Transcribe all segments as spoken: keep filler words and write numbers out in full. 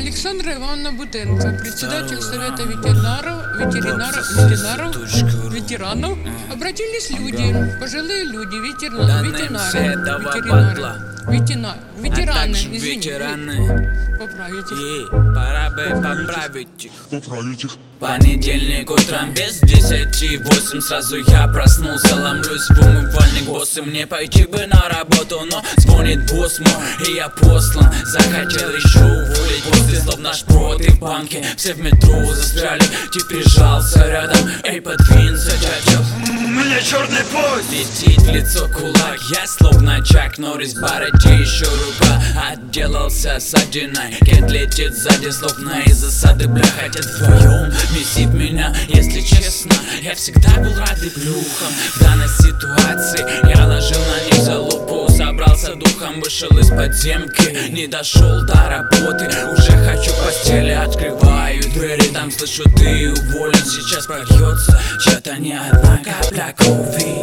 Александра Ивановна Бутенко, председатель Совета ветеринаров, ветеринаров, ветеринаров, ветеранов. Обратились люди, пожилые люди, ветеринары, ветеринары, ветеринары, ветеринары, ветераны, извините, поправите. Ей, пора бы поправить их. Поправить их. Понедельник утром без десяти восемь сразу я проснулся, ломлюсь в умывальник босс, и мне пойти бы на работу, но звонит босс мой, и я послан. Захотел еще уволить после слов наш шпроты в банке. Все в метро застряли, тип прижался рядом. Эй, подвинься, дядя, у меня черный поезд. Летит в лицо кулак, я словно Чак Норрис, бороде еще рука. Отделался ссадиной, Кент летит сзади, словно из засады. Бля, хотя вдвоем месит меня, если честно. Я всегда был рад плюхам. В данной ситуации я ложил на них залупу. Собрался духом, вышел из подземки. Не дошел до работы, уже хочу постели. Открываю двери, там слышу, ты уволен. Сейчас прольется чья-то не одна капля крови.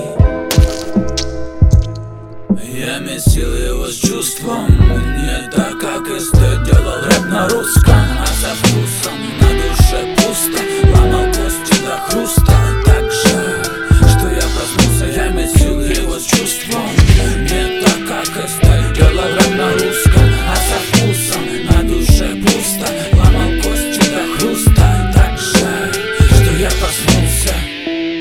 Я месил его с чувством, не так, как и ты делал рэп на русском. А со вкусом